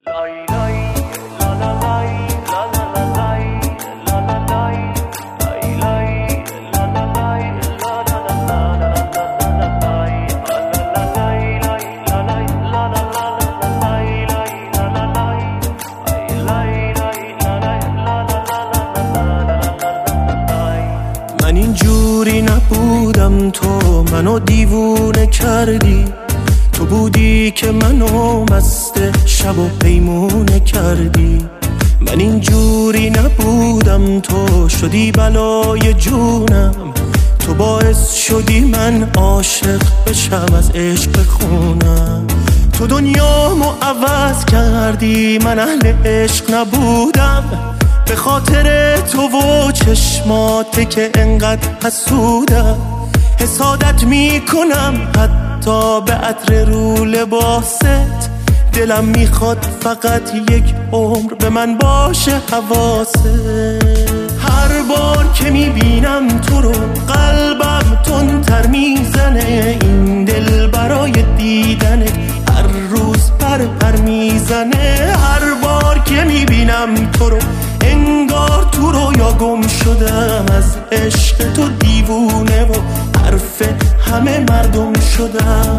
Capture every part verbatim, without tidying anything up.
من اینجوری نبودم، تو منو دیوونه کردی. تو بودی که منو مست شب و پیمونه کردی. من اینجوری نبودم، تو شدی بلای جونم. تو باعث شدی من عاشق بشم، از عشق بخونم. تو دنیامو عوض کردی، من اهل عشق نبودم. به خاطر تو و چشماته که انقدر حسودم. حسادت میکنم حتی به عطر رو لباست. دلم میخواد فقط یک عمر به من باشه حواست. هر بار که میبینم تو رو قلبم تندتر میزنه. این دل برای دیدنت هر روز پر پر میزنه. هر بار که میبینم تو رو انگار تو رو یا گم شدم. از عشق تو دیوونه و حرف همه مردم شدم.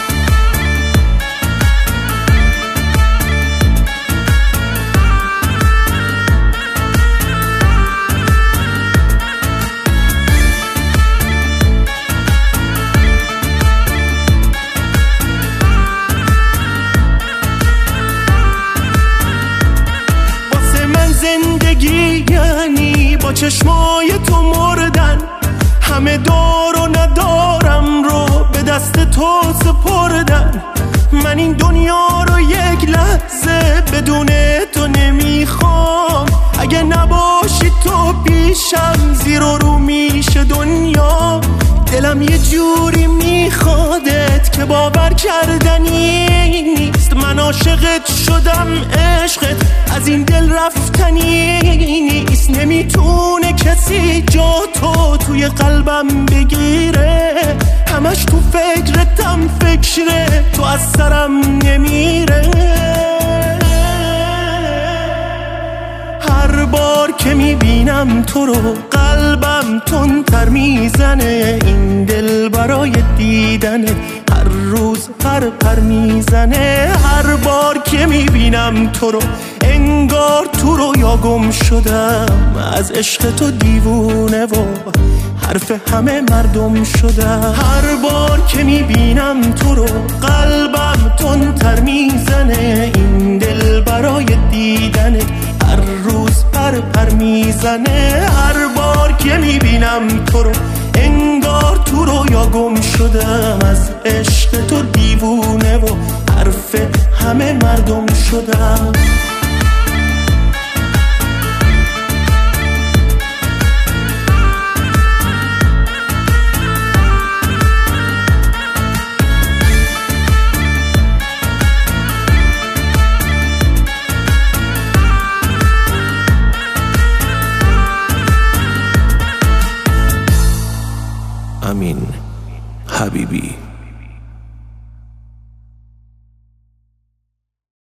زندگی یعنی با چشمای تو مردن. همه دار و ندارم رو به دست تو سپردن. من این دنیا رو یک لحظه بدون تو نمیخوام. اگه نباشی تو پیشم زیر و رو میشه دنیا. دلم یه جوری میخوادت که باور کردنی نیست. من عاشقت شدم، عشقت از این دل رفتنی نیست. نمیتونه کسی جا تو توی قلبم بگیره. همش تو فکرتم، فکره تو از سرم نمیره. هر بار که میبینم تو رو قلبم تندتر میزنه. این دل برای دیدنه هر روز پر پر میزنه. هر بار که میبینم تو رو انگار تو رو یا گم شدم. از عشق تو دیوونه و حرف همه مردم شدم. هر بار که میبینم تو رو قلبم تندتر میزنه. این دل برای دیدنه هر روز پر پر میزنه. هر بار که میبینم تو رو انگار تو رو یا گم شدم. از عشق تو دیوونه و حرف همه مردم شدم. امین حبیبی.